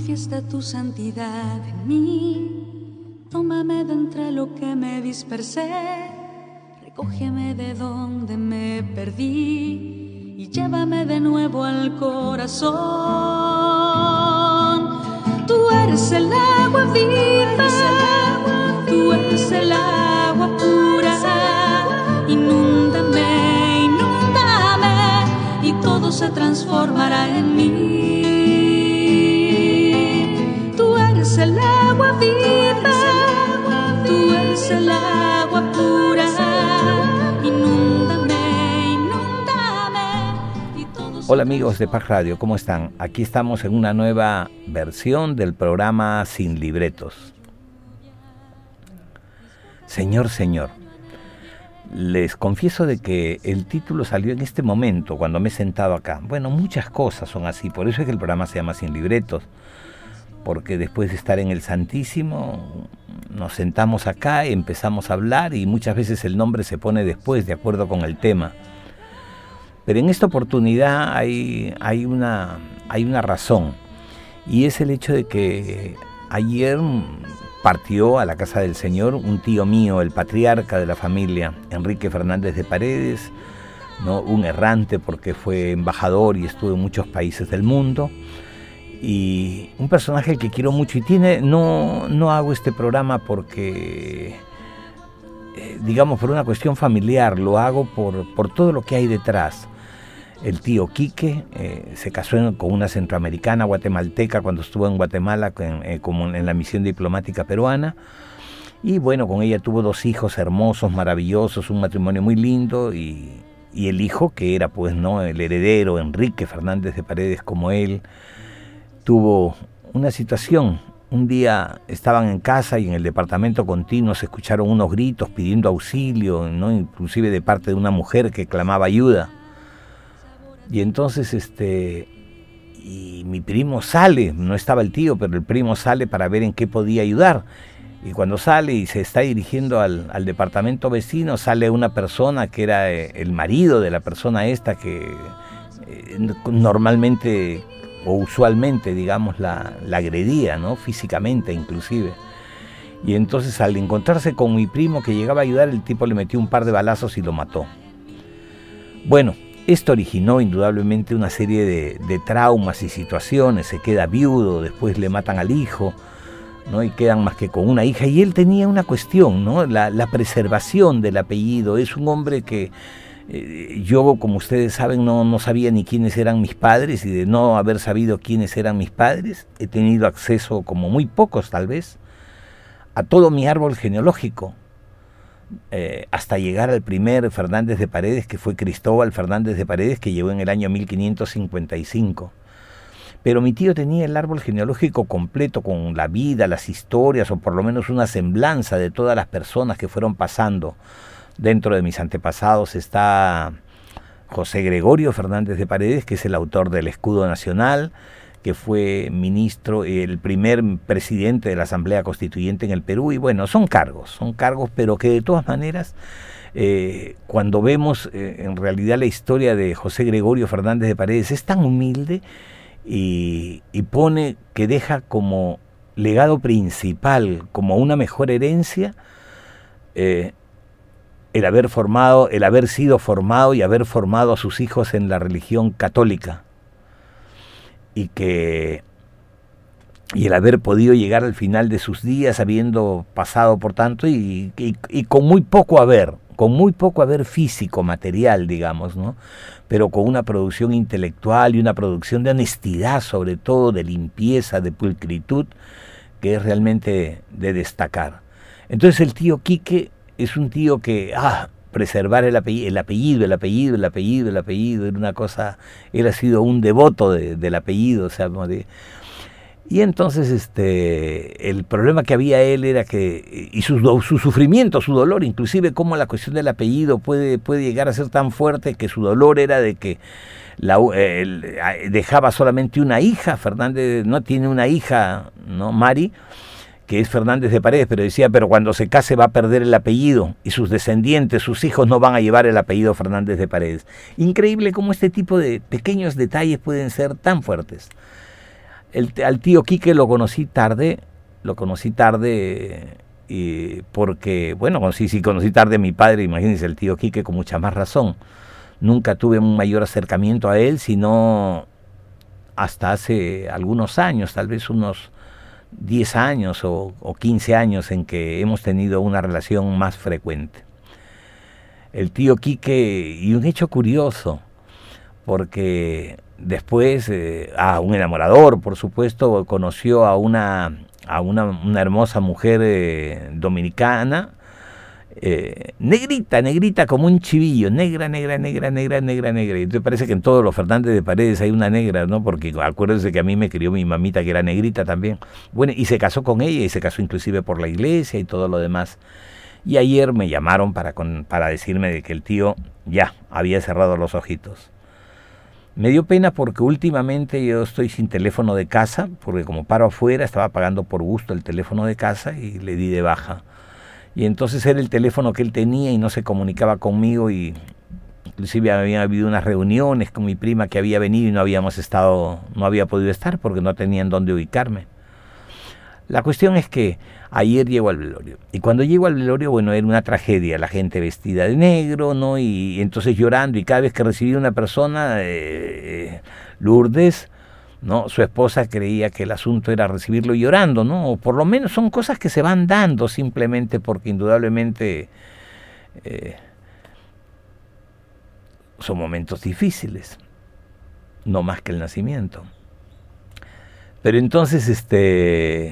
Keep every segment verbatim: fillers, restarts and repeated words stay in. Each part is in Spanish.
manifiesta tu santidad en mí. Tómame de entre lo que me dispersé, recógeme de donde me perdí y llévame de nuevo al corazón. Tú eres el agua viva, tú eres el agua pura. Inúndame, inúndame y todo se transformará en mí. Tú eres el agua viva, tú eres el agua pura. Inúndame, inúndame y todo se... Hola amigos de Paz Radio, ¿cómo están? Aquí estamos en una nueva versión del programa Sin Libretos. Señor, Señor, les confieso de que el título salió en este momento, cuando me he sentado acá. Bueno, muchas cosas son así, por eso es que el programa se llama Sin Libretos, porque después de estar en el Santísimo, nos sentamos acá, empezamos a hablar y muchas veces el nombre se pone después, de acuerdo con el tema. Pero en esta oportunidad hay, hay, una, hay una razón, y es el hecho de que ayer partió a la casa del Señor un tío mío, el patriarca de la familia, Enrique Fernández de Paredes, ¿no? Un errante porque fue embajador y estuvo en muchos países del mundo, y un personaje que quiero mucho. Y tiene, no, no hago este programa porque, eh, digamos, por una cuestión familiar, lo hago por, por todo lo que hay detrás. El tío Quique eh, se casó en, con una centroamericana guatemalteca cuando estuvo en Guatemala en, eh, como en la misión diplomática peruana, y bueno, con ella tuvo dos hijos hermosos, maravillosos, un matrimonio muy lindo, y, y el hijo que era pues no el heredero, Enrique Fernández de Paredes, como él, tuvo una situación. Un día estaban en casa y en el departamento continuo se escucharon unos gritos pidiendo auxilio, ¿no? Inclusive de parte de una mujer que clamaba ayuda. Y entonces este y mi primo sale, no estaba el tío, pero el primo sale para ver en qué podía ayudar. Y cuando sale y se está dirigiendo al, al departamento vecino, sale una persona que era eh, el marido de la persona esta que eh, normalmente o usualmente, digamos, la, la agredía, ¿no? Físicamente inclusive. Y entonces al encontrarse con mi primo que llegaba a ayudar, el tipo le metió un par de balazos y lo mató. Bueno, esto originó indudablemente una serie de, de traumas y situaciones. Se queda viudo, después le matan al hijo, ¿no? Y quedan más que con una hija. Y él tenía una cuestión, ¿no? La, la preservación del apellido. Es un hombre que eh, yo, como ustedes saben, no, no sabía ni quiénes eran mis padres, y de no haber sabido quiénes eran mis padres, he tenido acceso, como muy pocos tal vez, a todo mi árbol genealógico. Eh, hasta llegar al primer Fernández de Paredes, que fue Cristóbal Fernández de Paredes, que llegó en el año mil quinientos cincuenta y cinco. Pero mi tío tenía el árbol genealógico completo, con la vida, las historias, o por lo menos una semblanza de todas las personas que fueron pasando. Dentro de mis antepasados está José Gregorio Fernández de Paredes, que es el autor del Escudo Nacional, que fue ministro, el primer presidente de la Asamblea Constituyente en el Perú. Y bueno, son cargos, son cargos, pero que de todas maneras, eh, cuando vemos eh, en realidad la historia de José Gregorio Fernández de Paredes, es tan humilde y, y pone que deja como legado principal, como una mejor herencia, eh, el haber formado, el haber sido formado y haber formado a sus hijos en la religión católica. Y que y el haber podido llegar al final de sus días habiendo pasado por tanto, y, y, y con muy poco haber, con muy poco haber físico, material, digamos, ¿no? Pero con una producción intelectual y una producción de honestidad, sobre todo, de limpieza, de pulcritud, que es realmente de destacar. Entonces el tío Quique es un tío que, ah, preservar el apellido, el apellido, el apellido, el apellido, el apellido, era una cosa, él ha sido un devoto de, del apellido, o sea, de, y entonces este, el problema que había él era que, y su, su sufrimiento, su dolor, inclusive cómo la cuestión del apellido puede, puede llegar a ser tan fuerte, que su dolor era de que la, él, dejaba solamente una hija. Fernández no tiene una hija, ¿no? Mari, que es Fernández de Paredes, pero decía, pero cuando se case va a perder el apellido y sus descendientes, sus hijos, no van a llevar el apellido Fernández de Paredes. Increíble cómo este tipo de pequeños detalles pueden ser tan fuertes. El, al tío Quique lo conocí tarde, lo conocí tarde y porque, bueno, sí, sí, conocí tarde a mi padre, imagínense, el tío Quique con mucha más razón. Nunca tuve un mayor acercamiento a él, sino hasta hace algunos años, tal vez unos diez años o, o quince años en que hemos tenido una relación más frecuente. El tío Quique, y un hecho curioso, porque después, eh, ah, un enamorador, por supuesto, conoció a una, a una, una hermosa mujer eh, dominicana, eh, negrita, negrita como un chivillo, negra, negra, negra, negra, negra, negra. Y entonces parece que en todos los Fernández de Paredes hay una negra, ¿no? Porque acuérdense que a mí me crió mi mamita que era negrita también. Bueno, y se casó con ella y se casó inclusive por la iglesia y todo lo demás. Y ayer me llamaron para, con, para decirme de que el tío ya había cerrado los ojitos. Me dio pena porque últimamente yo estoy sin teléfono de casa, porque como paro afuera estaba pagando por gusto el teléfono de casa y le di de baja. Y entonces era el teléfono que él tenía y no se comunicaba conmigo, y inclusive había habido unas reuniones con mi prima que había venido y no habíamos estado, no había podido estar porque no tenían dónde ubicarme. La cuestión es que ayer llego al velorio, y cuando llego al velorio, bueno, era una tragedia, la gente vestida de negro, ¿no? Y, y entonces llorando, y cada vez que recibía una persona, eh, Lourdes, ¿no? Su esposa creía que el asunto era recibirlo llorando, ¿no? O por lo menos son cosas que se van dando simplemente porque indudablemente eh, son momentos difíciles, no más que el nacimiento. Pero entonces, este...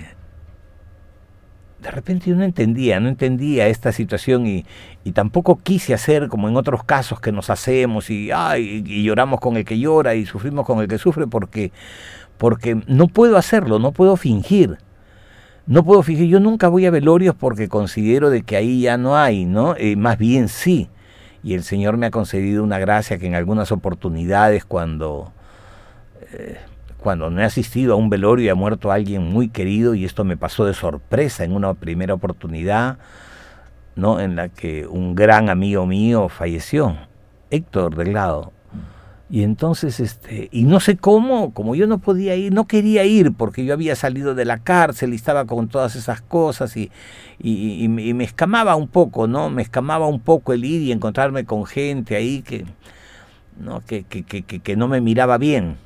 de repente yo no entendía, no entendía esta situación y, y tampoco quise hacer como en otros casos que nos hacemos y, ay, y lloramos con el que llora y sufrimos con el que sufre, porque, porque no puedo hacerlo, no puedo fingir. No puedo fingir, yo nunca voy a velorios porque considero de que ahí ya no hay, ¿no? Eh, más bien sí. Y el Señor me ha concedido una gracia que en algunas oportunidades cuando... Eh, Cuando no he asistido a un velorio y ha muerto alguien muy querido, y esto me pasó de sorpresa en una primera oportunidad, ¿no? En la que un gran amigo mío falleció, Héctor Delgado. Y entonces, este, y no sé cómo, como yo no podía ir, no quería ir, porque yo había salido de la cárcel y estaba con todas esas cosas, y, y, y, y me escamaba un poco, ¿no? Me escamaba un poco el ir y encontrarme con gente ahí que, ¿no? que, que, que, que, que no me miraba bien.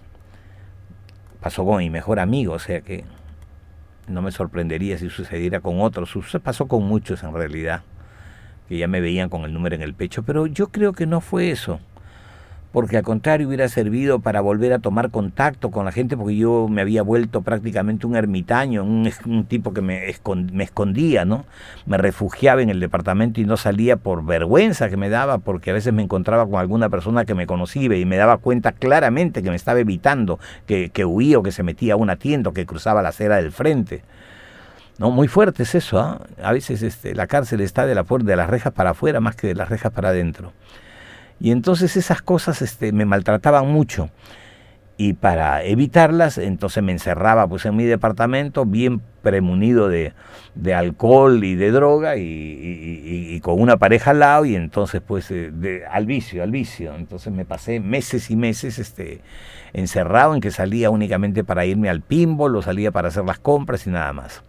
Pasó con mi mejor amigo, o sea que no me sorprendería si sucediera con otros. Pasó con muchos en realidad, que ya me veían con el número en el pecho, pero yo creo que no fue eso, porque al contrario hubiera servido para volver a tomar contacto con la gente, porque yo me había vuelto prácticamente un ermitaño, un, un tipo que me, escond, me escondía, ¿no? Me refugiaba en el departamento y no salía por vergüenza que me daba, porque a veces me encontraba con alguna persona que me conocía y me daba cuenta claramente que me estaba evitando, que, que huía o que se metía a una tienda o que cruzaba la acera del frente. No, muy fuerte es eso, ¿eh? A veces este, la cárcel está de la puerta, de las rejas para afuera más que de las rejas para adentro. Y entonces esas cosas este, me maltrataban mucho, y para evitarlas entonces me encerraba pues en mi departamento bien premunido de, de alcohol y de droga, y, y, y, y con una pareja al lado, y entonces pues de, de, al vicio, al vicio. Entonces me pasé meses y meses este, encerrado, en que salía únicamente para irme al pinball o salía para hacer las compras y nada más.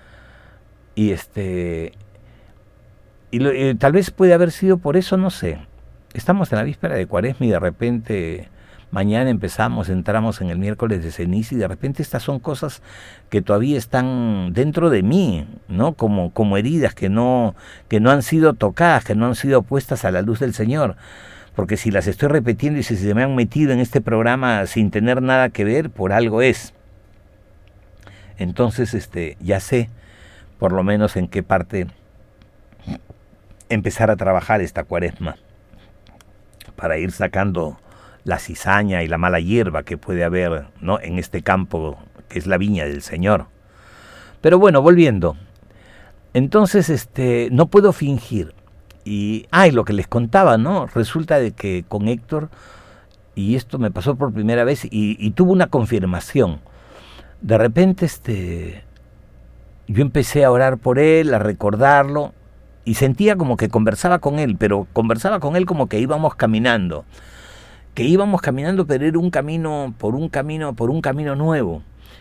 Y este y, lo, y tal vez puede haber sido por eso, no sé. Estamos en la víspera de Cuaresma y de repente mañana empezamos, entramos en el miércoles de ceniza, y de repente estas son cosas que todavía están dentro de mí, ¿no? Como, como heridas que no, que no han sido tocadas, que no han sido puestas a la luz del Señor. Porque si las estoy repitiendo y si se me han metido en este programa sin tener nada que ver, por algo es. Entonces este, ya sé por lo menos en qué parte empezar a trabajar esta Cuaresma, para ir sacando la cizaña y la mala hierba que puede haber, ¿no? En este campo que es la viña del Señor. Pero bueno, volviendo. Entonces, este, no puedo fingir. Y, ah, y lo que les contaba, ¿no? Resulta de que con Héctor, y esto me pasó por primera vez, y, y tuvo una confirmación. De repente, este, yo empecé a orar por él, a recordarlo, y sentía como que conversaba con él, pero conversaba con él como que íbamos caminando, que íbamos caminando, pero era un camino, por un camino, por un camino nuevo.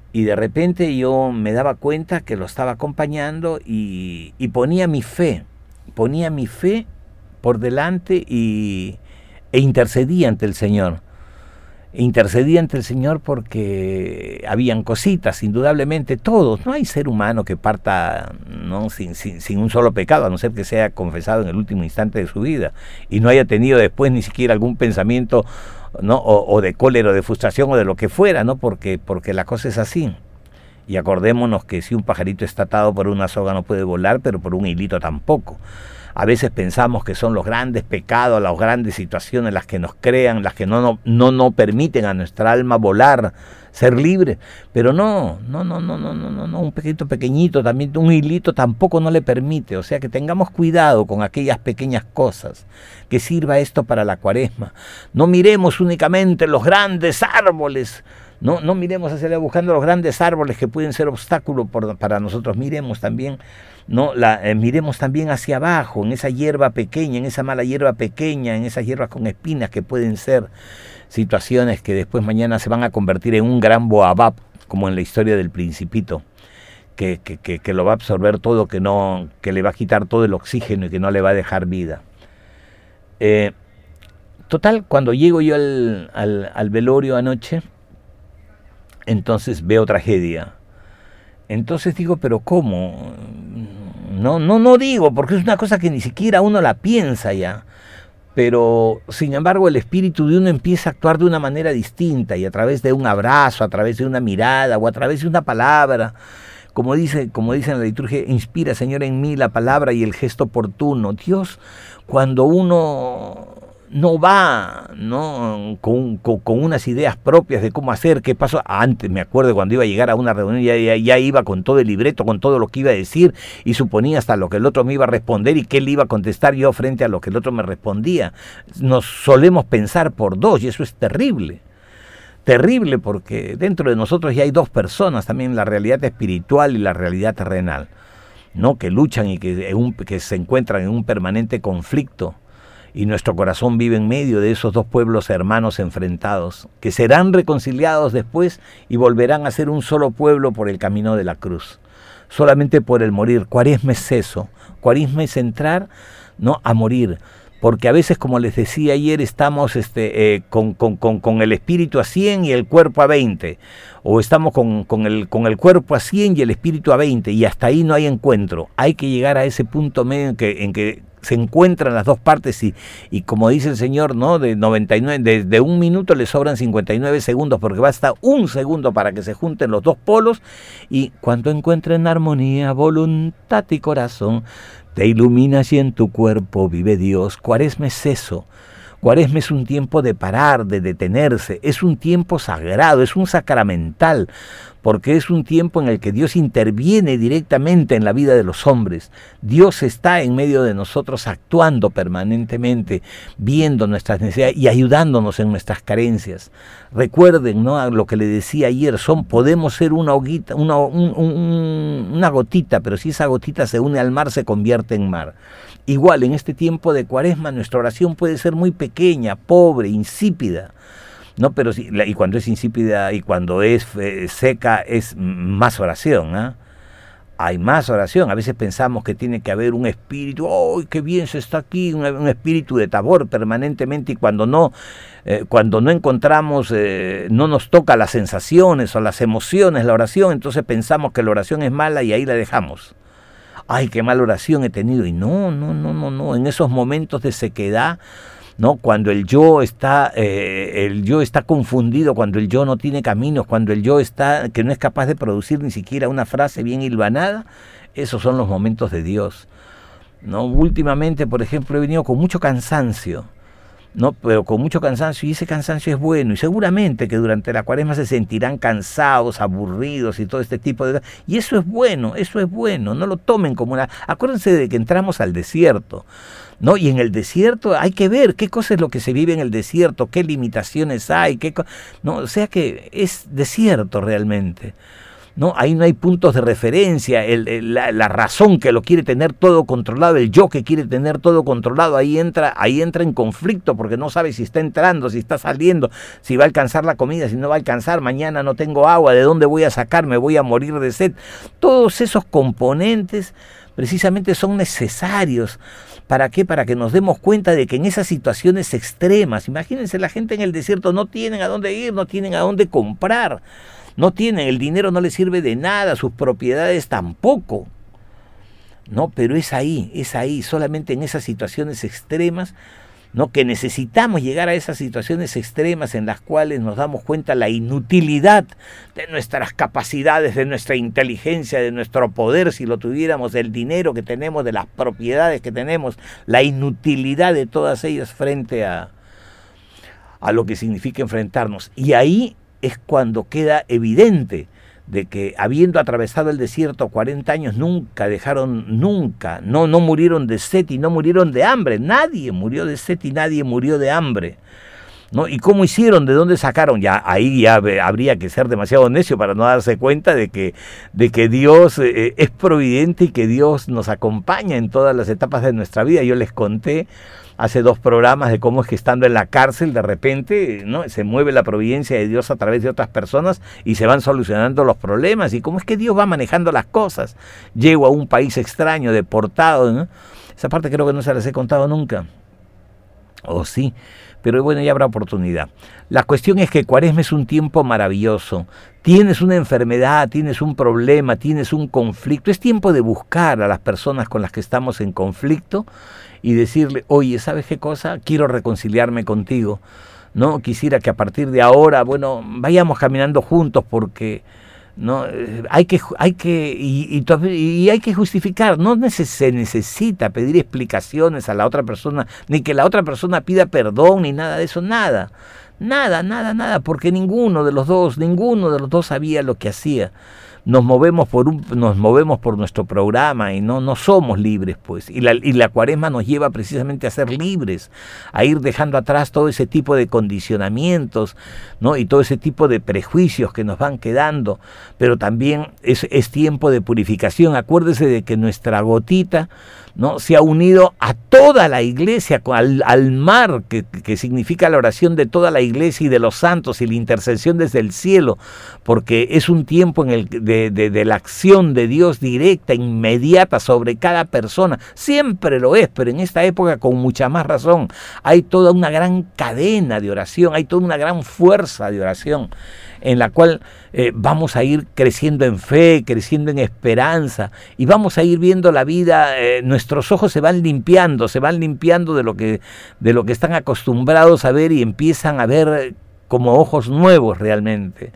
Y de repente yo me daba cuenta que lo estaba acompañando y, y ponía mi fe, ponía mi fe por delante y, e intercedía ante el Señor. Intercedía ante el Señor porque habían cositas, indudablemente todos, no hay ser humano que parta, ¿no? sin, sin, sin un solo pecado, a no ser que sea confesado en el último instante de su vida y no haya tenido después ni siquiera algún pensamiento, ¿no? o, o de cólera, o de frustración o de lo que fuera, ¿no? porque, porque la cosa es así. Y acordémonos que si un pajarito está atado por una soga no puede volar, pero por un hilito tampoco. A veces pensamos que son los grandes pecados, las grandes situaciones las que nos crean, las que no no, no, no permiten a nuestra alma volar, ser libre. Pero no, no, no, no, no, no, no, un pequeñito pequeñito, también un hilito tampoco no le permite. O sea que tengamos cuidado con aquellas pequeñas cosas, que sirva esto para la Cuaresma. No miremos únicamente los grandes árboles. No, no miremos hacia allá buscando los grandes árboles que pueden ser obstáculos por, para nosotros. Miremos también, no, la, eh, miremos también hacia abajo, en esa hierba pequeña, en esa mala hierba pequeña, en esas hierbas con espinas que pueden ser situaciones que después mañana se van a convertir en un gran boabab, como en la historia del Principito, que, que, que, que lo va a absorber todo, que, no, que le va a quitar todo el oxígeno y que no le va a dejar vida. Eh, total, cuando llego yo al, al, al velorio anoche, entonces veo tragedia. Entonces digo, pero ¿cómo? No, no, no digo, porque es una cosa que ni siquiera uno la piensa ya. Pero, sin embargo, el espíritu de uno empieza a actuar de una manera distinta y a través de un abrazo, a través de una mirada o a través de una palabra. Como dice, como dice en la liturgia, inspira, Señor, en mí la palabra y el gesto oportuno. Dios, cuando uno no va, ¿no? Con, con, con unas ideas propias de cómo hacer, qué pasó. Antes me acuerdo cuando iba a llegar a una reunión, ya, ya, ya iba con todo el libreto, con todo lo que iba a decir y suponía hasta lo que el otro me iba a responder y qué le iba a contestar yo frente a lo que el otro me respondía. Nos solemos pensar por dos y eso es terrible. Terrible porque dentro de nosotros ya hay dos personas, también la realidad espiritual y la realidad terrenal, ¿no? Que luchan y que, un, que se encuentran en un permanente conflicto. Y nuestro corazón vive en medio de esos dos pueblos hermanos enfrentados, que serán reconciliados después y volverán a ser un solo pueblo por el camino de la cruz. Solamente por el morir. Cuaresma es eso. Cuaresma es entrar, ¿no? a morir. Porque a veces, como les decía ayer, estamos este, eh, con, con, con, con el espíritu a cien y el cuerpo a veinte. O estamos con, con, el, con el cuerpo a cien y el espíritu a veinte. Y hasta ahí no hay encuentro. Hay que llegar a ese punto medio en que... En que se encuentran las dos partes y, y como dice el Señor, ¿no? de noventa y nueve, de, de un minuto le sobran cincuenta y nueve segundos, porque basta un segundo para que se junten los dos polos, y cuando encuentren armonía, voluntad y corazón, te iluminas y en tu cuerpo vive Dios. Cuaresma es eso. Cuaresma es un tiempo de parar, de detenerse, es un tiempo sagrado, es un sacramental, porque es un tiempo en el que Dios interviene directamente en la vida de los hombres. Dios está en medio de nosotros actuando permanentemente, viendo nuestras necesidades y ayudándonos en nuestras carencias. Recuerden, ¿no? lo que le decía ayer, son, podemos ser una, hoguita, una, un, un, una gotita, pero si esa gotita se une al mar se convierte en mar. Igual, en este tiempo de Cuaresma, nuestra oración puede ser muy pequeña, pobre, insípida, ¿no? Pero si, y cuando es insípida y cuando es eh, seca, es más oración, ¿eh? Hay más oración. A veces pensamos que tiene que haber un espíritu, ¡oh, qué bien se está aquí! Un, un espíritu de tabor permanentemente, y cuando no, eh, cuando no encontramos, eh, no nos toca las sensaciones o las emociones, la oración, entonces pensamos que la oración es mala y ahí la dejamos. Ay, qué mala oración he tenido. Y no, no, no, no, no. En esos momentos de sequedad, ¿no? Cuando el yo está, eh, el yo está confundido, cuando el yo no tiene caminos, cuando el yo está, que no es capaz de producir ni siquiera una frase bien hilvanada, esos son los momentos de Dios, ¿no? Últimamente, por ejemplo, he venido con mucho cansancio, ¿no? Pero con mucho cansancio, y ese cansancio es bueno, y seguramente que durante la Cuaresma se sentirán cansados, aburridos y todo este tipo de... Y eso es bueno, eso es bueno, no lo tomen como una... Acuérdense de que entramos al desierto, ¿no? Y en el desierto hay que ver qué cosa es lo que se vive en el desierto, qué limitaciones hay, qué co... no, o sea que es desierto realmente, ¿no? Ahí no hay puntos de referencia, el, el, la, la razón que lo quiere tener todo controlado, el yo que quiere tener todo controlado, ahí entra, ahí entra en conflicto porque no sabe si está entrando, si está saliendo, si va a alcanzar la comida, si no va a alcanzar, mañana no tengo agua, ¿de dónde voy a sacar? Me voy a morir de sed. Todos esos componentes precisamente son necesarios. ¿Para qué? Para que nos demos cuenta de que en esas situaciones extremas, imagínense, la gente en el desierto no tienen a dónde ir, no tienen a dónde comprar, no tienen, el dinero no les sirve de nada, sus propiedades tampoco, ¿no? Pero es ahí, es ahí, solamente en esas situaciones extremas, ¿no? Que necesitamos llegar a esas situaciones extremas en las cuales nos damos cuenta la inutilidad de nuestras capacidades, de nuestra inteligencia, de nuestro poder, si lo tuviéramos, del dinero que tenemos, de las propiedades que tenemos, la inutilidad de todas ellas frente a, a lo que significa enfrentarnos. Y ahí es cuando queda evidente de que habiendo atravesado el desierto cuarenta años, nunca dejaron, nunca, no, no murieron de sed y no murieron de hambre. Nadie murió de sed y nadie murió de hambre, ¿no? ¿Y cómo hicieron? ¿De dónde sacaron? Ya ahí ya habría que ser demasiado necio para no darse cuenta de que, de que Dios eh, es providente y que Dios nos acompaña en todas las etapas de nuestra vida. Yo les conté hace dos programas de cómo es que estando en la cárcel de repente, ¿no?, se mueve la providencia de Dios a través de otras personas y se van solucionando los problemas, y cómo es que Dios va manejando las cosas. Llego a un país extraño, deportado, ¿no? Esa parte creo que no se las he contado nunca. O sí, pero bueno, ya habrá oportunidad. La cuestión es que Cuaresma es un tiempo maravilloso. Tienes una enfermedad, tienes un problema, tienes un conflicto. Es tiempo de buscar a las personas con las que estamos en conflicto y decirle, oye, ¿sabes qué cosa? Quiero reconciliarme contigo, ¿no? Quisiera que a partir de ahora, bueno, vayamos caminando juntos porque, ¿no? Hay que, hay que, y, y, y hay que justificar, no neces- se necesita pedir explicaciones a la otra persona, ni que la otra persona pida perdón, ni nada de eso, nada, nada, nada, nada, porque ninguno de los dos, ninguno de los dos sabía lo que hacía. Nos movemos por un, nos movemos por nuestro programa y no, no somos libres, pues. Y la, y la Cuaresma nos lleva precisamente a ser libres, a ir dejando atrás todo ese tipo de condicionamientos, ¿no? Y todo ese tipo de prejuicios que nos van quedando. Pero también es, es tiempo de purificación. Acuérdese de que nuestra gotita, ¿no?, se ha unido a toda la iglesia, al, al mar, que, que significa la oración de toda la iglesia y de los santos y la intercesión desde el cielo, porque es un tiempo en el de, de, de la acción de Dios directa, inmediata sobre cada persona. Siempre lo es, pero en esta época con mucha más razón. Hay toda una gran cadena de oración, hay toda una gran fuerza de oración, en la cual eh, vamos a ir creciendo en fe, creciendo en esperanza, y vamos a ir viendo la vida, eh, nuestros ojos se van limpiando, se van limpiando de lo que, de lo que están acostumbrados a ver y empiezan a ver como ojos nuevos realmente.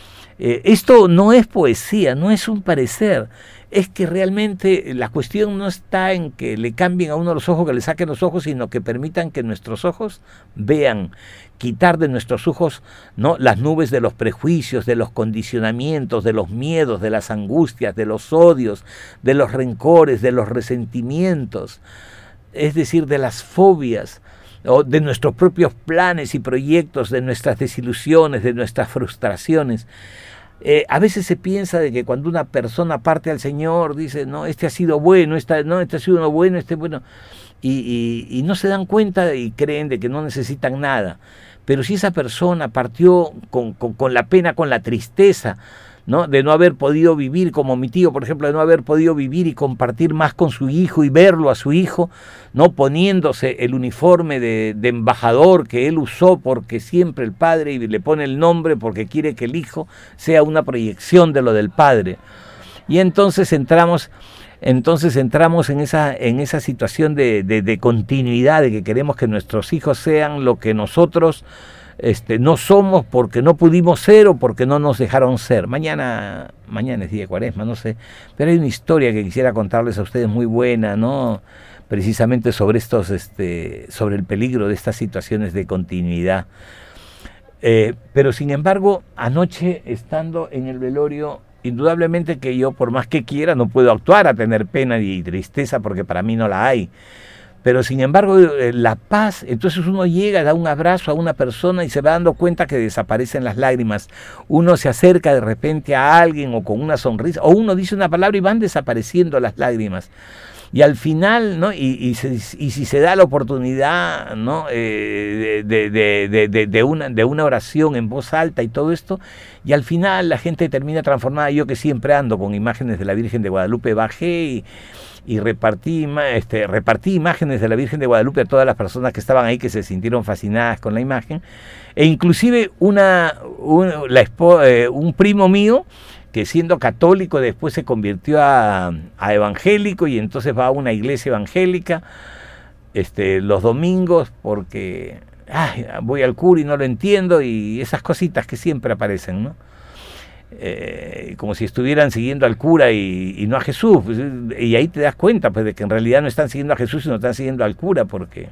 Eh, esto no es poesía, no es un parecer, es que realmente la cuestión no está en que le cambien a uno los ojos, que le saquen los ojos, sino que permitan que nuestros ojos vean, quitar de nuestros ojos, ¿no?, las nubes de los prejuicios, de los condicionamientos, de los miedos, de las angustias, de los odios, de los rencores, de los resentimientos, es decir, de las fobias, o de nuestros propios planes y proyectos, de nuestras desilusiones, de nuestras frustraciones. Eh, a veces se piensa de que cuando una persona parte al Señor, dice, no, este ha sido bueno, esta, no, este ha sido uno bueno, este bueno, y, y, y no se dan cuenta y creen de que no necesitan nada. Pero si esa persona partió con, con, con la pena, con la tristeza, ¿no?, de no haber podido vivir, como mi tío, por ejemplo, de no haber podido vivir y compartir más con su hijo y verlo a su hijo, no poniéndose el uniforme de, de embajador que él usó porque siempre el padre, y le pone el nombre porque quiere que el hijo sea una proyección de lo del padre. Y entonces entramos, entonces entramos en esa, en esa situación de, de, de continuidad, de que queremos que nuestros hijos sean lo que nosotros Este, no somos porque no pudimos ser o porque no nos dejaron ser. Mañana, mañana es día de Cuaresma, no sé, pero hay una historia que quisiera contarles a ustedes muy buena, ¿no?, precisamente sobre estos, este, sobre el peligro de estas situaciones de continuidad. Eh, pero sin embargo, anoche estando en el velorio, indudablemente que yo, por más que quiera, no puedo actuar a tener pena y tristeza porque para mí no la hay. Pero sin embargo, eh, la paz, entonces uno llega, da un abrazo a una persona y se va dando cuenta que desaparecen las lágrimas. Uno se acerca de repente a alguien o con una sonrisa, o uno dice una palabra y van desapareciendo las lágrimas. Y al final, ¿no? Y, y, se, y si se da la oportunidad, ¿no? Eh, de, de, de, de, de, una, de una oración en voz alta y todo esto, y al final la gente termina transformada. Yo que siempre ando con imágenes de la Virgen de Guadalupe, bajé y... y repartí, este, repartí imágenes de la Virgen de Guadalupe a todas las personas que estaban ahí, que se sintieron fascinadas con la imagen, e inclusive una, un, la, eh, un primo mío, que siendo católico después se convirtió a, a evangélico, y entonces va a una iglesia evangélica este, los domingos, porque ay, voy al cura y no lo entiendo, y esas cositas que siempre aparecen, ¿no? Eh, como si estuvieran siguiendo al cura y, y no a Jesús, pues, y ahí te das cuenta pues de que en realidad no están siguiendo a Jesús, sino están siguiendo al cura, porque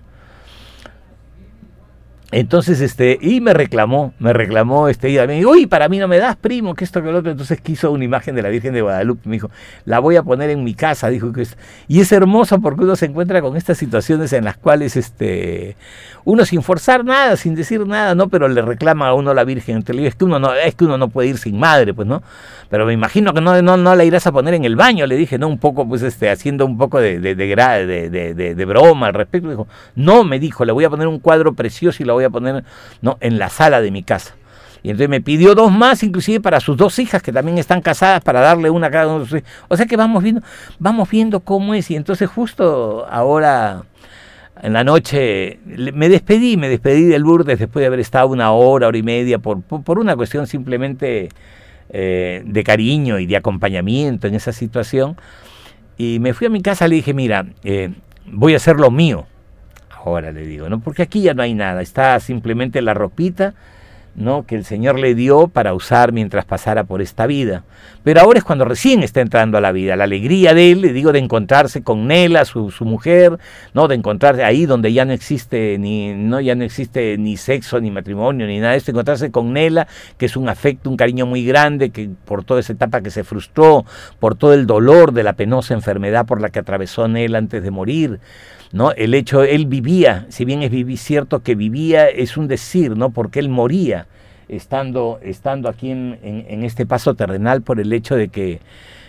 entonces este y me reclamó, me reclamó este día, me dijo, uy, para mí no me das, primo, que esto que lo otro. Entonces quiso una imagen de la Virgen de Guadalupe, me dijo, la voy a poner en mi casa, dijo que es, y es hermoso porque uno se encuentra con estas situaciones en las cuales este uno sin forzar nada, sin decir nada, no, pero le reclama a uno la Virgen. Entonces le digo, es que uno no, es que uno no puede ir sin madre, pues, ¿no? Pero me imagino que no, no, no la irás a poner en el baño, le dije, ¿no? Un poco, pues, este, haciendo un poco de, de, de, de, de, de, de broma al respecto. Dijo, no, me dijo, le voy a poner un cuadro precioso y la voy a poner, ¿no?, en la sala de mi casa. Y entonces me pidió dos más, inclusive para sus dos hijas que también están casadas, para darle una a cada uno. O sea que vamos viendo, vamos viendo cómo es. Y entonces justo ahora en la noche me despedí, me despedí del Lourdes después de haber estado una hora, hora y media, por, por, por una cuestión simplemente eh, de cariño y de acompañamiento en esa situación. Y me fui a mi casa, le dije, mira, eh, voy a hacer lo mío. Ahora le digo, ¿no? Porque aquí ya no hay nada, está simplemente la ropita, ¿no?, que el Señor le dio para usar mientras pasara por esta vida. Pero ahora es cuando recién está entrando a la vida, la alegría de él, le digo, de encontrarse con Nela, su, su mujer, ¿no?, de encontrarse ahí donde ya no existe ni, no, ya no existe ni sexo, ni matrimonio, ni nada de esto, encontrarse con Nela, que es un afecto, un cariño muy grande, que por toda esa etapa que se frustró, por todo el dolor de la penosa enfermedad por la que atravesó Nela antes de morir, ¿no? El hecho, él vivía, si bien es vivir, cierto que vivía, es un decir, ¿no?, porque él moría estando, estando aquí en, en, en este paso terrenal, por el hecho de que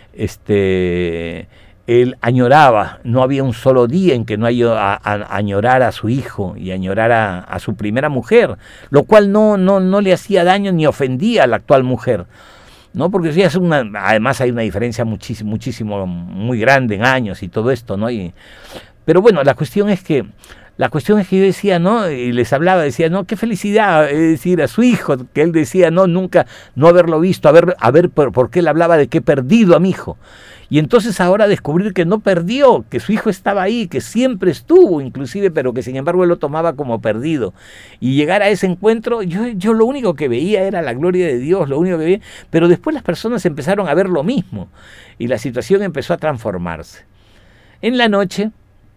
este, él añoraba, no había un solo día en que no haya, a, a, añorara a su hijo y añorara a, a su primera mujer, lo cual no, no, no le hacía daño ni ofendía a la actual mujer, ¿no? Porque sí, es una, además hay una diferencia muchísimo, muchísimo, muy grande en años y todo esto, ¿no? Y, pero bueno, la cuestión es que la cuestión es que yo decía, ¿no?, y les hablaba, decía, no, qué felicidad, es decir, a su hijo, que él decía, no, nunca, no haberlo visto, a ver, a ver por, por qué él hablaba de que he perdido a mi hijo. Y entonces ahora descubrir que no perdió, que su hijo estaba ahí, que siempre estuvo inclusive, pero que sin embargo él lo tomaba como perdido. Y llegar a ese encuentro, yo, yo lo único que veía era la gloria de Dios, lo único que veía, pero después las personas empezaron a ver lo mismo y la situación empezó a transformarse. En la noche,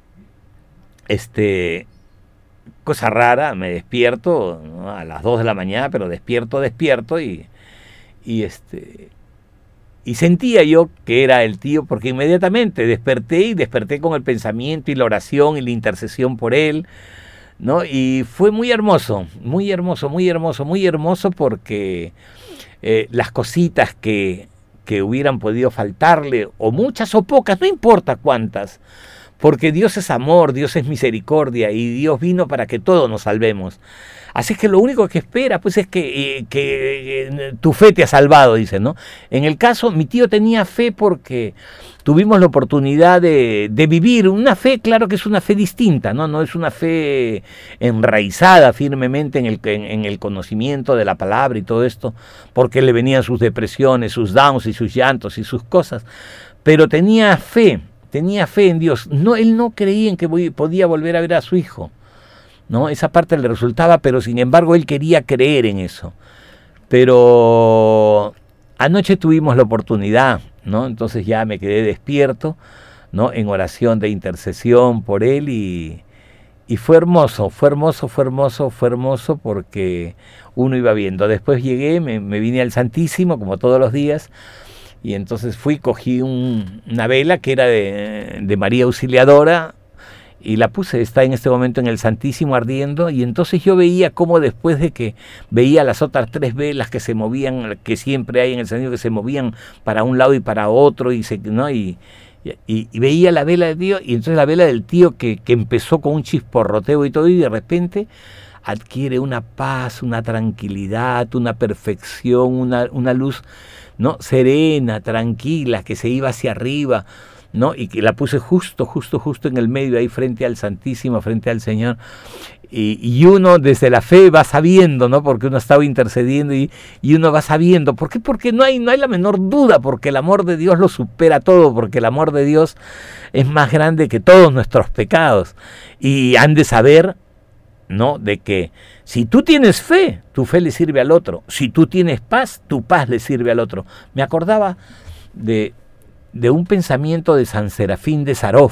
este, cosa rara, me despierto, ¿no?, a las dos de la mañana, pero despierto, despierto y, y este... Y sentía yo que era el tío, porque inmediatamente desperté y desperté con el pensamiento y la oración y la intercesión por él, ¿no? Y fue muy hermoso, muy hermoso, muy hermoso, muy hermoso, porque eh, las cositas que, que hubieran podido faltarle, o muchas o pocas, no importa cuántas, porque Dios es amor, Dios es misericordia y Dios vino para que todos nos salvemos. Así que lo único que espera, pues, es que, eh, que eh, tu fe te ha salvado, dice, ¿no? En el caso, mi tío tenía fe porque tuvimos la oportunidad de, de vivir una fe, claro que es una fe distinta, ¿no? No es una fe enraizada firmemente en el, en, en el conocimiento de la palabra y todo esto, porque le venían sus depresiones, sus downs y sus llantos y sus cosas, pero tenía fe. Tenía fe en Dios. No, él no creía en que voy, podía volver a ver a su hijo, ¿no? Esa parte le resultaba, pero sin embargo él quería creer en eso. Pero anoche tuvimos la oportunidad, ¿no? Entonces ya me quedé despierto, ¿no?, en oración de intercesión por él y, y fue hermoso, fue hermoso, fue hermoso, fue hermoso porque uno iba viendo. Después llegué, me, me vine al Santísimo, como todos los días, y entonces fui, cogí un, una vela que era de, de María Auxiliadora, y la puse, está en este momento en el Santísimo ardiendo, y entonces yo veía cómo después de que veía las otras tres velas que se movían, que siempre hay en el Santísimo, que se movían para un lado y para otro, y, se, ¿no? y, y, y veía la vela de Dios, y entonces la vela del tío que, que empezó con un chisporroteo y todo, y de repente adquiere una paz, una tranquilidad, una perfección, una, una luz, ¿no? serena, tranquila, que se iba hacia arriba, ¿no? Y que la puse justo, justo, justo en el medio, ahí frente al Santísimo, frente al Señor. Y, y uno desde la fe va sabiendo, ¿no? Porque uno estaba intercediendo y, y uno va sabiendo. ¿Por qué? Porque no hay, no hay la menor duda, porque el amor de Dios lo supera todo, porque el amor de Dios es más grande que todos nuestros pecados. Y han de saber, ¿no? De que si tú tienes fe, tu fe le sirve al otro. Si tú tienes paz, tu paz le sirve al otro. Me acordaba de... de un pensamiento de San Serafín de Sarov,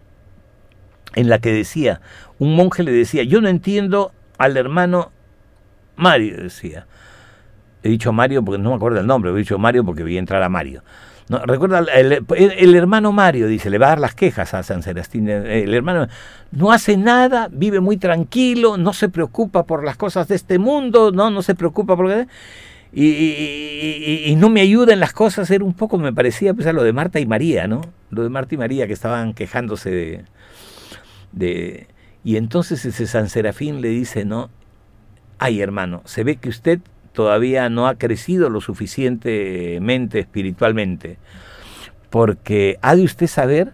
en la que decía, un monje le decía, yo no entiendo al hermano Mario, decía. He dicho Mario porque no me acuerdo el nombre, he dicho Mario porque vi entrar a Mario. No, recuerda, el, el, el hermano Mario, dice, le va a dar las quejas a San Serafín, el hermano no hace nada, vive muy tranquilo, no se preocupa por las cosas de este mundo, no, no se preocupa por... Y, y, y, y no me ayuda en las cosas, era un poco, me parecía pues a lo de Marta y María, ¿no? Lo de Marta y María que estaban quejándose de... de y entonces ese San Serafín le dice, ¿no? Ay, hermano, se ve que usted todavía no ha crecido lo suficientemente espiritualmente, porque ha de usted saber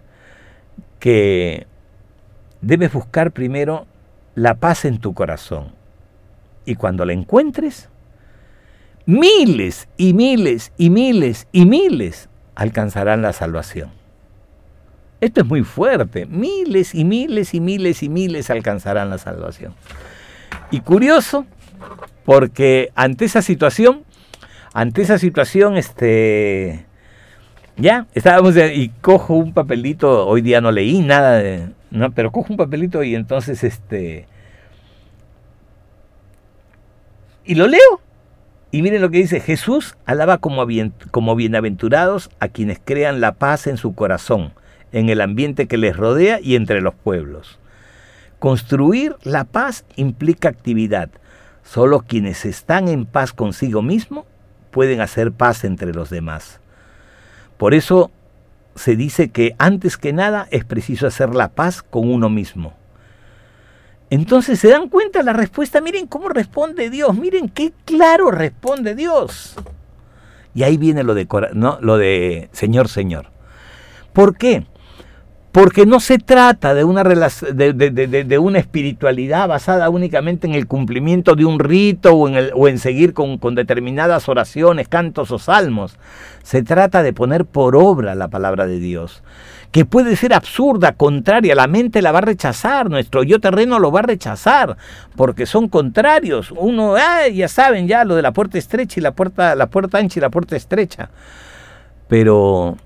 que debes buscar primero la paz en tu corazón, y cuando la encuentres, miles y miles y miles y miles alcanzarán la salvación. Esto es muy fuerte. Miles y miles y miles y miles alcanzarán la salvación. Y curioso, porque ante esa situación, ante esa situación, este, ya, estábamos de, y cojo un papelito, hoy día no leí nada, de, no, pero cojo un papelito y entonces, este, y lo leo. Y miren lo que dice, Jesús alaba como, bien, como bienaventurados a quienes crean la paz en su corazón, en el ambiente que les rodea y entre los pueblos. Construir la paz implica actividad. Solo quienes están en paz consigo mismo pueden hacer paz entre los demás. Por eso se dice que antes que nada es preciso hacer la paz con uno mismo. Entonces se dan cuenta la respuesta, miren cómo responde Dios, miren qué claro responde Dios. Y ahí viene lo de, ¿no? lo de Señor, Señor. ¿Por qué? Porque no se trata de una, de, de, de, de una espiritualidad basada únicamente en el cumplimiento de un rito o en, el, o en seguir con, con determinadas oraciones, cantos o salmos. Se trata de poner por obra la palabra de Dios, que puede ser absurda, contraria, la mente la va a rechazar, nuestro yo terreno lo va a rechazar, porque son contrarios. Uno, ah, ya saben, ya lo de la puerta estrecha y la puerta, la puerta ancha y la puerta estrecha. Pero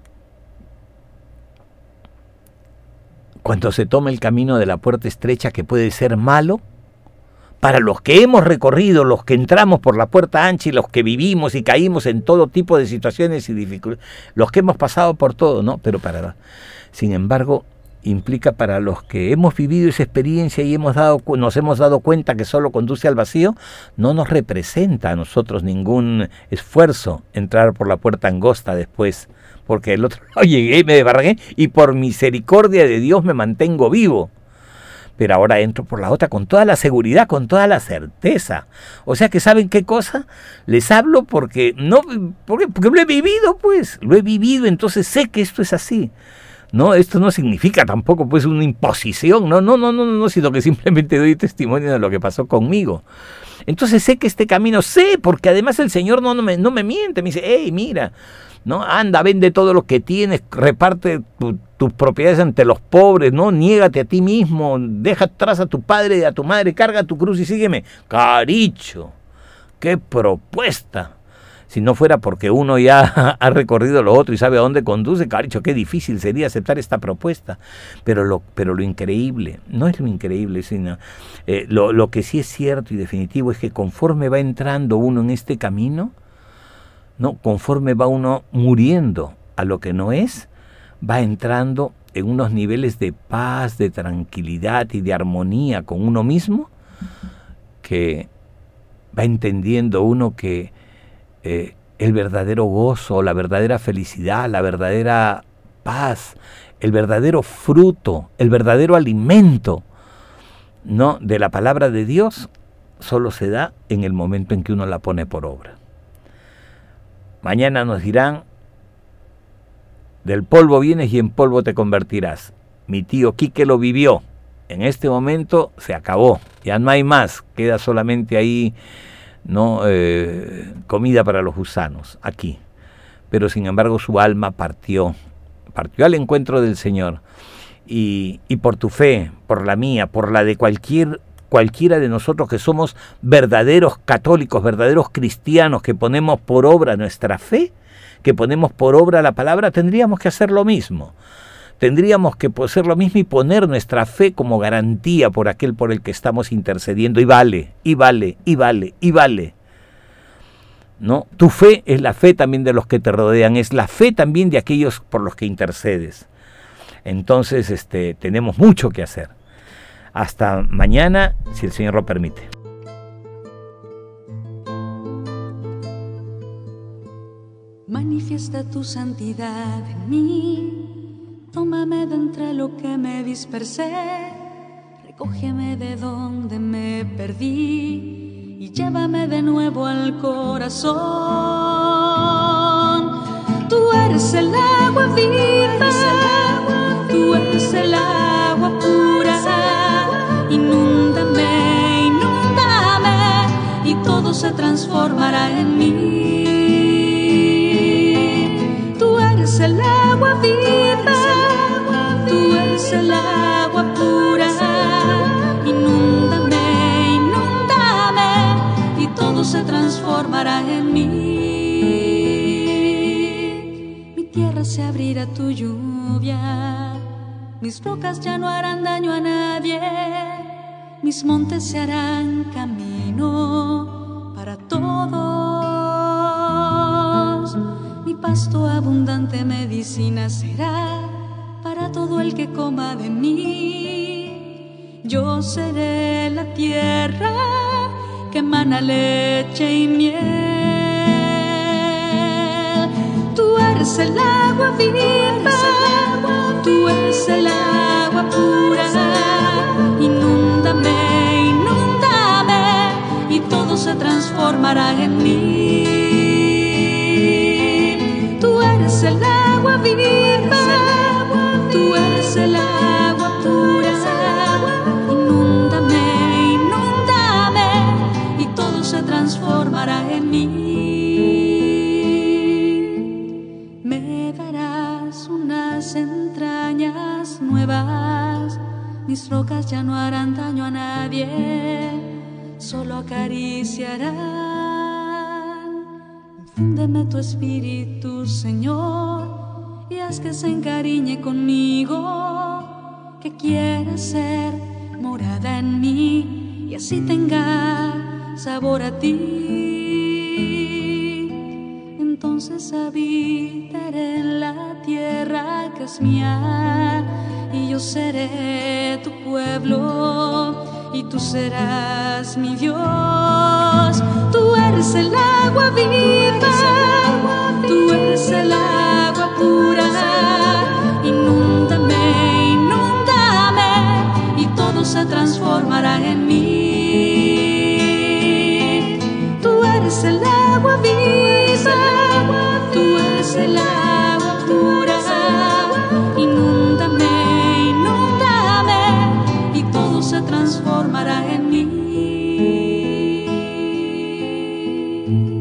cuando se toma el camino de la puerta estrecha, que puede ser malo, para los que hemos recorrido, los que entramos por la puerta ancha y los que vivimos y caímos en todo tipo de situaciones y dificultades, los que hemos pasado por todo, ¿no? Pero para, sin embargo, implica para los que hemos vivido esa experiencia y hemos dado, nos hemos dado cuenta que solo conduce al vacío, no nos representa a nosotros ningún esfuerzo entrar por la puerta angosta después, porque el otro lado llegué y me desbarragué y por misericordia de Dios me mantengo vivo. Pero ahora entro por la otra con toda la seguridad, con toda la certeza. O sea que ¿saben qué cosa? Les hablo porque no, porque, porque lo he vivido, pues, lo he vivido, entonces sé que esto es así. No, esto no significa tampoco pues una imposición, no, no, no, no, no, sino que simplemente doy testimonio de lo que pasó conmigo. Entonces sé que este camino, sé, porque además el Señor no, no, me, no me miente, me dice, hey, mira, no, anda, vende todo lo que tienes, reparte tu, tus propiedades ante los pobres, no, niégate a ti mismo, deja atrás a tu padre y a tu madre, carga tu cruz y sígueme. Caricho, qué propuesta. Si no fuera porque uno ya ha recorrido lo otro y sabe a dónde conduce, caricho, qué difícil sería aceptar esta propuesta. Pero lo, pero lo increíble, no es lo increíble, sino eh, lo, lo que sí es cierto y definitivo es que conforme va entrando uno en este camino, no, conforme va uno muriendo a lo que no es, va entrando en unos niveles de paz, de tranquilidad y de armonía con uno mismo, que va entendiendo uno que eh, el verdadero gozo, la verdadera felicidad, la verdadera paz, el verdadero fruto, el verdadero alimento, ¿no?, de la palabra de Dios, solo se da en el momento en que uno la pone por obra. Mañana nos dirán: del polvo vienes y en polvo te convertirás. Mi tío Quique lo vivió. En este momento se acabó, ya no hay más, queda solamente ahí, ¿no?, eh, comida para los gusanos, aquí. Pero sin embargo su alma partió, partió al encuentro del Señor. Y, y por tu fe, por la mía, por la de cualquier, cualquiera de nosotros que somos verdaderos católicos, verdaderos cristianos, que ponemos por obra nuestra fe, que ponemos por obra la palabra, tendríamos que hacer lo mismo. Tendríamos que hacer lo mismo y poner nuestra fe como garantía por aquel por el que estamos intercediendo. Y vale, y vale, y vale, y vale. ¿No? Tu fe es la fe también de los que te rodean, es la fe también de aquellos por los que intercedes. Entonces, este, tenemos mucho que hacer. Hasta mañana, si el Señor lo permite. Manifiesta tu santidad en mí, tómame de entre lo que me dispersé, recógeme de donde me perdí y llévame de nuevo al corazón. Tú eres el agua viva, tú eres el agua pura, inúndame, inúndame y todo se transformará en mí. El agua viva, tú eres el agua pura, inúndame, inúndame y todo se transformará en mí. Mi tierra se abrirá a tu lluvia, mis rocas ya no harán daño a nadie, mis montes se harán camino para todos. Mi pasto abundante medicina será para todo el que coma de mí. Yo seré la tierra que emana leche y miel. Tú eres el agua viva, tú eres el agua pura. Inúndame, inúndame y todo se transformará en mí. El agua viva, tú eres el agua pura, inúndame, inúndame y todo se transformará en mí. Me darás unas entrañas nuevas, mis rocas ya no harán daño a nadie, solo acariciarán. Infúndeme tu espíritu, Señor, y haz que se encariñe conmigo, que quiera ser morada en mí y así tenga sabor a ti. Entonces habitaré en la tierra que es mía y yo seré tu pueblo y tú serás mi Dios. Tú eres el agua viva, tú eres el agua pura. Inúndame, inúndame y todo se transformará en mí. Tú eres el agua viva, tú eres el agua pura. Inúndame, inúndame y todo se transformará en mí.